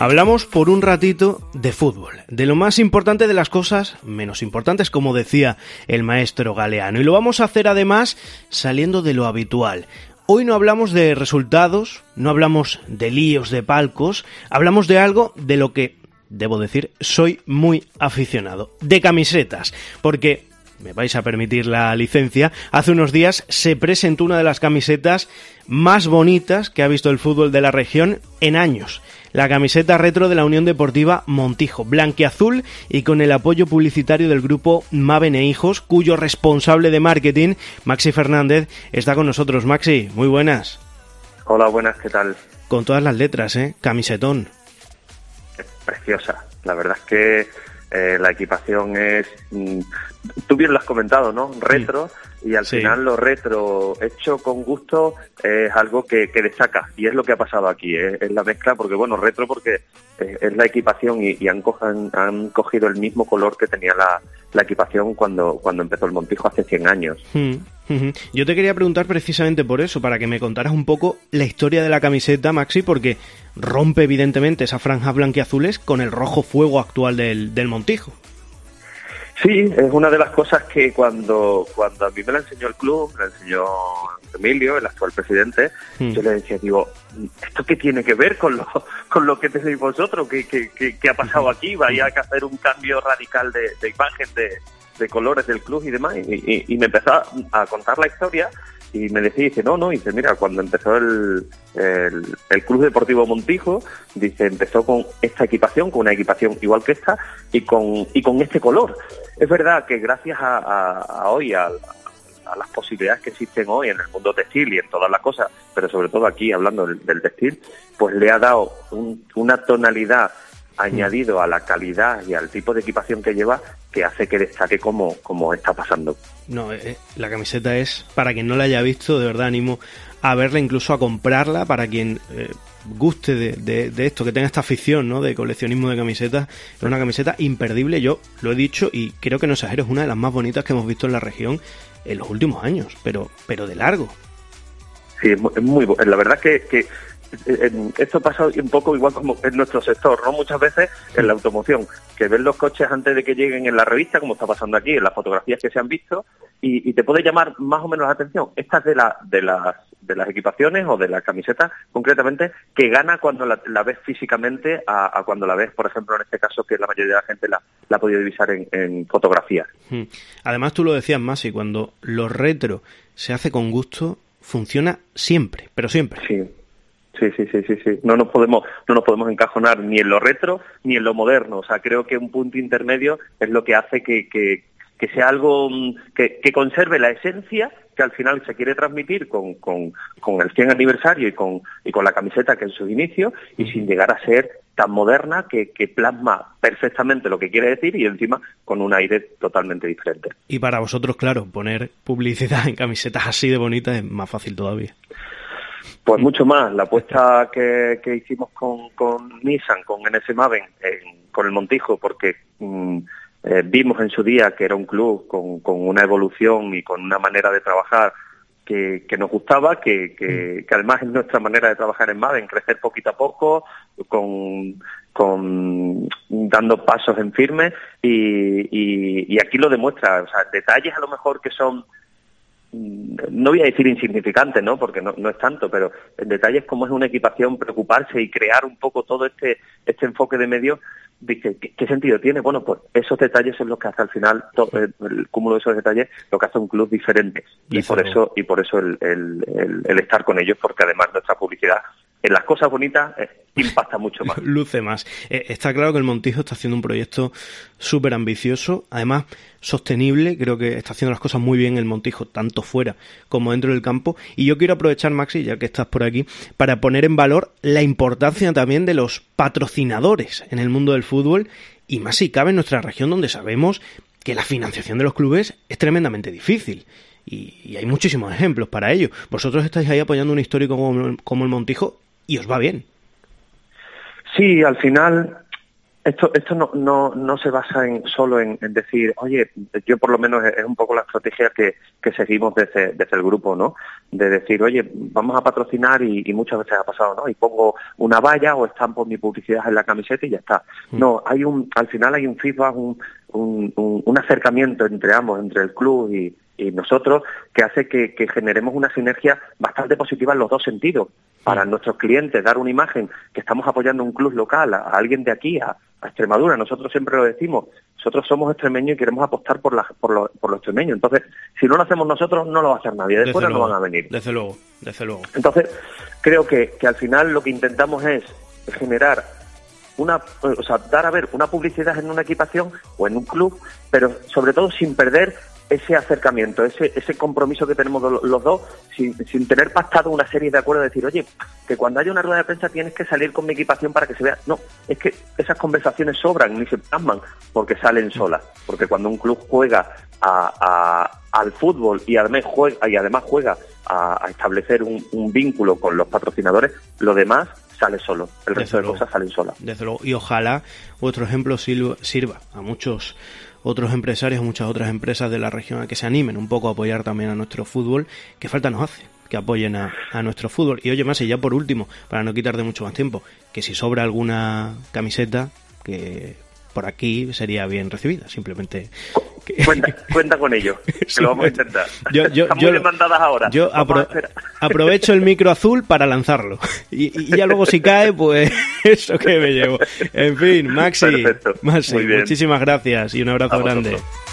Hablamos por un ratito de fútbol, de lo más importante de las cosas menos importantes, como decía el maestro Galeano. Y lo vamos a hacer además saliendo de lo habitual. Hoy no hablamos de resultados, no hablamos de líos de palcos, hablamos de algo de lo que, debo decir, soy muy aficionado, de camisetas, porque, me vais a permitir la licencia, hace unos días se presentó una de las camisetas más bonitas que ha visto el fútbol de la región en años. La camiseta retro de la Unión Deportiva Montijo, blanquiazul y con el apoyo publicitario del grupo Maven e Hijos, cuyo responsable de marketing, Maxi Fernández, está con nosotros. Maxi, muy buenas. Hola, buenas, ¿qué tal? Con todas las letras, camisetón. Es preciosa, la verdad es que la equipación es, tú bien lo has comentado, ¿no? Retro, y al final lo retro hecho con gusto es algo que destaca, y es lo que ha pasado aquí, es la mezcla, porque bueno, retro porque es la equipación y han cogido el mismo color que tenía la equipación cuando empezó el Montijo hace 100 años. Yo te quería preguntar precisamente por eso, para que me contaras un poco la historia de la camiseta, Maxi, porque rompe evidentemente esas franjas blanquiazules con el rojo fuego actual del Montijo. Sí, es una de las cosas que cuando a mí me la enseñó el club, me la enseñó Emilio, el actual presidente, yo le decía, digo, ¿esto qué tiene que ver con lo que tenéis vosotros? ¿Qué ha pasado aquí? ¿Vaya a hacer un cambio radical de imagen, de colores del club y demás? Y me empezó a contar la historia y me decía, dice, dice, mira, cuando empezó el Club Deportivo Montijo, dice, empezó con esta equipación, con una equipación igual que esta y con este color. Es verdad que gracias a hoy, a las posibilidades que existen hoy en el mundo textil y en todas las cosas, pero sobre todo aquí hablando del textil, pues le ha dado una tonalidad añadido a la calidad y al tipo de equipación que lleva, que hace que destaque como está pasando. No, la camiseta es, para quien no la haya visto, de verdad animo a verla, incluso a comprarla, para quien guste de esto, que tenga esta afición, ¿no?, de coleccionismo de camisetas. Es una camiseta imperdible, yo lo he dicho y creo que no exagero, es una de las más bonitas que hemos visto en la región en los últimos años, pero de largo. Sí, es muy la verdad que esto pasa un poco igual como en nuestro sector, ¿no? Muchas veces en la automoción, que ven los coches antes de que lleguen en la revista, como está pasando aquí, en las fotografías que se han visto, y te puede llamar más o menos la atención. Esta es de las equipaciones o de las camisetas, concretamente, que gana cuando la ves físicamente a cuando la ves, por ejemplo, en este caso, que la mayoría de la gente la ha podido divisar en fotografías. Además, tú lo decías, Masi, cuando lo retro se hace con gusto, funciona siempre, pero siempre. Sí. No nos podemos encajonar ni en lo retro ni en lo moderno. O sea, creo que un punto intermedio es lo que hace que sea algo que conserve la esencia que al final se quiere transmitir con el 100 aniversario y con la camiseta que en sus inicios, y sin llegar a ser tan moderna que plasma perfectamente lo que quiere decir y encima con un aire totalmente diferente. Y para vosotros, claro, poner publicidad en camisetas así de bonitas es más fácil todavía. Pues mucho más. La apuesta que hicimos con Nissan, con NS Maven, con el Montijo, porque vimos en su día que era un club con una evolución y con una manera de trabajar que nos gustaba, que además es nuestra manera de trabajar en Maven, crecer poquito a poco, dando pasos en firme, y aquí lo demuestra. O sea, detalles a lo mejor que son, no voy a decir insignificante, ¿no?, porque no es tanto, pero en detalles como es una equipación, preocuparse y crear un poco todo este enfoque de medio, dice, ¿qué sentido tiene? Bueno, pues esos detalles son los que hace al final, el cúmulo de esos detalles, lo que hace un club diferente. Y por eso el estar con ellos, porque además nuestra publicidad en las cosas bonitas impacta mucho más. Luce más. Está claro que el Montijo está haciendo un proyecto súper ambicioso, además sostenible. Creo que está haciendo las cosas muy bien el Montijo, tanto fuera como dentro del campo. Y yo quiero aprovechar, Maxi, ya que estás por aquí, para poner en valor la importancia también de los patrocinadores en el mundo del fútbol, y más si cabe en nuestra región, donde sabemos que la financiación de los clubes es tremendamente difícil. Y hay muchísimos ejemplos para ello. Vosotros estáis ahí apoyando un histórico como el Montijo y os va bien. Sí, al final Esto no se basa solo en decir, oye, yo por lo menos es un poco la estrategia que seguimos desde el grupo, ¿no? De decir, oye, vamos a patrocinar y muchas veces ha pasado, ¿no? Y pongo una valla o estampo mi publicidad en la camiseta y ya está. No, al final hay un feedback, un acercamiento entre ambos, entre el club y nosotros, que hace que generemos una sinergia bastante positiva en los dos sentidos. Para nuestros clientes, dar una imagen que estamos apoyando a un club local, a alguien de aquí, a Extremadura. Nosotros siempre lo decimos, nosotros somos extremeños y queremos apostar por los extremeños. Entonces, si no lo hacemos nosotros, no lo va a hacer nadie. De fuera no van a venir. Desde luego. Entonces, creo que al final lo que intentamos es generar dar a ver una publicidad en una equipación o en un club, pero sobre todo sin perder ese acercamiento, ese compromiso que tenemos los dos, sin tener pactado una serie de acuerdos de decir, oye, que cuando haya una rueda de prensa tienes que salir con mi equipación para que se vea. No, es que esas conversaciones sobran, ni se plasman, porque salen solas. Porque cuando un club juega al fútbol y además juega a establecer un vínculo con los patrocinadores, lo demás sale solo, el resto de cosas salen solas. Desde luego, y ojalá vuestro ejemplo sirva a muchos otros empresarios, muchas otras empresas de la región a que se animen un poco a apoyar también a nuestro fútbol, que falta nos hace, que apoyen a nuestro fútbol. Y oye, más y ya por último, para no quitarte mucho más tiempo, que si sobra alguna camiseta, que por aquí sería bien recibida, simplemente. Cuenta con ello, que lo vamos a intentar. Están muy demandadas ahora. Yo aprovecho el micro azul para lanzarlo. Y ya luego si cae, pues eso que me llevo. En fin, Maxi, muchísimas gracias y un abrazo grande.